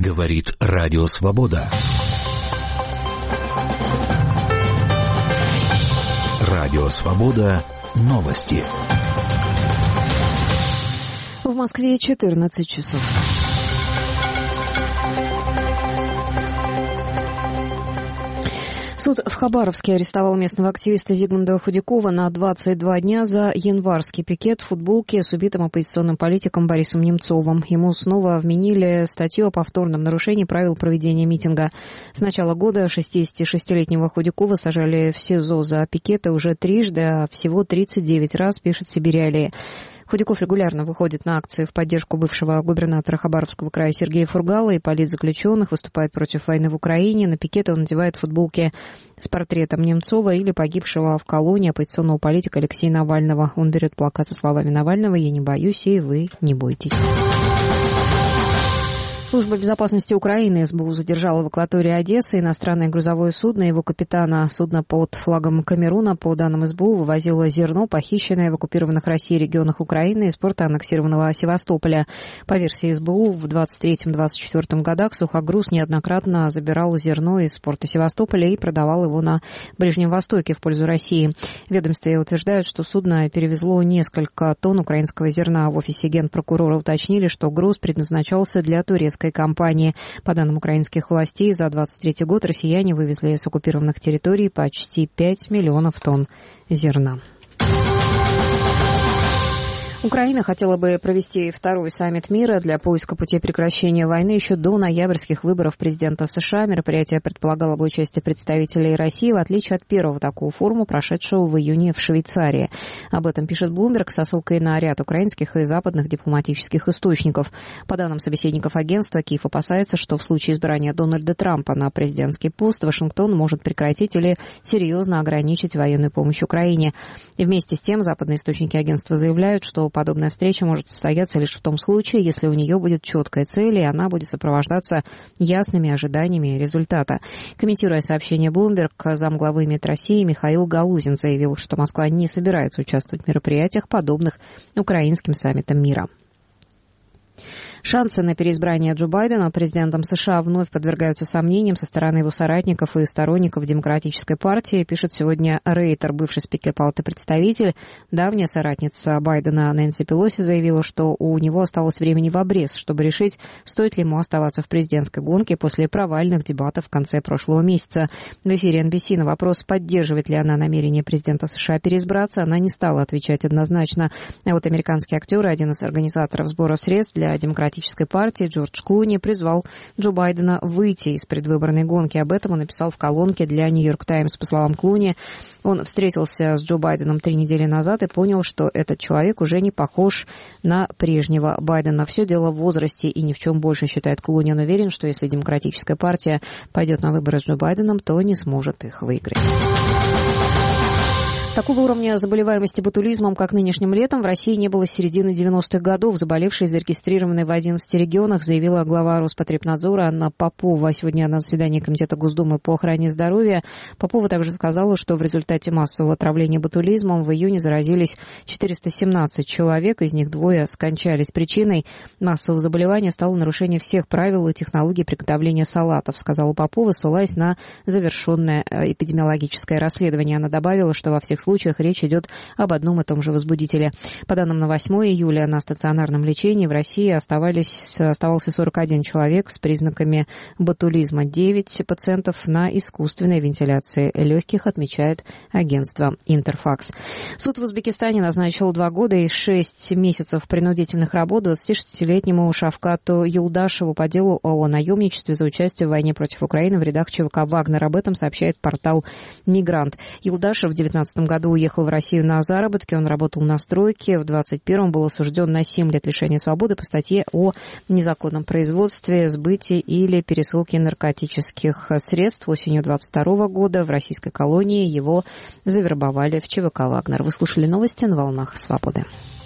Говорит Радио Свобода. Радио Свобода. Новости. В Москве 14 часов. Суд в Хабаровске арестовал местного активиста Зигмунда Худякова на 22 дня за январский пикет в футболке с убитым оппозиционным политиком Борисом Немцовым. Ему снова вменили статью о повторном нарушении правил проведения митинга. С начала года 66-летнего Худякова сажали в СИЗО за пикеты уже трижды, а всего 39 раз, пишет Сибиряли. Худяков регулярно выходит на акции в поддержку бывшего губернатора Хабаровского края Сергея Фургала и политзаключенных, выступает против войны в Украине. На пикеты он надевает футболки с портретом Немцова или погибшего в колонии оппозиционного политика Алексея Навального. Он берет плакат со словами Навального «Я не боюсь, и вы не бойтесь». Служба безопасности Украины СБУ задержала в акватории Одессы иностранное грузовое судно. Его капитана судна под флагом Камеруна, по данным СБУ, вывозило зерно, похищенное в оккупированных Россией регионах Украины из порта аннексированного Севастополя. По версии СБУ, в 23-24 годах Сухогруз неоднократно забирал зерно из порта Севастополя и продавал его на Ближнем Востоке в пользу России. В ведомстве утверждают, что судно перевезло несколько тонн украинского зерна. В офисе генпрокурора уточнили, что груз предназначался для турецкой компании. По данным украинских властей, за 23 год россияне вывезли с оккупированных территорий почти 5 миллионов тонн зерна. Украина хотела бы провести второй саммит мира для поиска путей прекращения войны еще до ноябрьских выборов президента США. Мероприятие предполагало бы участие представителей России, в отличие от первого такого форума, прошедшего в июне в Швейцарии. Об этом пишет Bloomberg со ссылкой на ряд украинских и западных дипломатических источников. По данным собеседников агентства, Киев опасается, что в случае избрания Дональда Трампа на президентский пост Вашингтон может прекратить или серьезно ограничить военную помощь Украине. И вместе с тем западные источники агентства заявляют, что подобная встреча может состояться лишь в том случае, если у нее будет четкая цель, и она будет сопровождаться ясными ожиданиями результата. Комментируя сообщение Bloomberg, замглавы МИД России Михаил Галузин заявил, что Москва не собирается участвовать в мероприятиях, подобных украинским саммитам мира. Шансы на переизбрание Джо Байдена президентом США вновь подвергаются сомнениям со стороны его соратников и сторонников Демократической партии, пишет сегодня Рейтер, бывший спикер Палаты представителей. Давняя соратница Байдена Нэнси Пелоси заявила, что у него осталось времени в обрез, чтобы решить, стоит ли ему оставаться в президентской гонке после провальных дебатов в конце прошлого месяца. В эфире NBC на вопрос, поддерживает ли она намерение президента США переизбраться, она не стала отвечать однозначно. А вот американский актер и один из организаторов сбора средств для Демократической партии Джордж Клуни призвал Джо Байдена выйти из предвыборной гонки. Об этом он написал в колонке для Нью-Йорк Таймс. По словам Клуни, он встретился с Джо Байденом 3 недели назад и понял, что этот человек уже не похож на прежнего Байдена. Все дело в возрасте и ни в чем больше, считает Клуни. Он уверен, что если Демократическая партия пойдет на выборы с Джо Байденом, то не сможет их выиграть. Такого уровня заболеваемости ботулизмом, как нынешним летом, в России не было с середины 90-х годов. Заболевшие зарегистрированы в 11 регионах, заявила глава Роспотребнадзора Анна Попова сегодня на заседании Комитета Госдумы по охране здоровья. Попова также сказала, что в результате массового отравления ботулизмом в июне заразились 417 человек, из них 2 скончались. Причиной массового заболевания стало нарушение всех правил и технологий приготовления салатов, сказала Попова, ссылаясь на завершенное эпидемиологическое расследование. Она добавила, что во всех случаях речь идет об одном и том же возбудителе. По данным на 8 июля на стационарном лечении в России оставался 41 человек с признаками ботулизма, 9 пациентов на искусственной вентиляции легких, отмечает агентство Интерфакс. Суд в Узбекистане назначил 2 года и 6 месяцев принудительных работ 26-летнему Шавкату Юлдашеву по делу о наемничестве за участие в войне против Украины в рядах ЧВК «Вагнер». Об этом сообщает портал «Мигрант». Юлдашев в 2019 году уехал в Россию на заработки, он работал на стройке, в 2021 был осужден на 7 лет лишения свободы по статье о незаконном производстве, сбытии или пересылке наркотических средств. Осенью 2022 года в российской колонии его завербовали в ЧВК «Вагнер». Вы слушали новости на волнах «Свободы».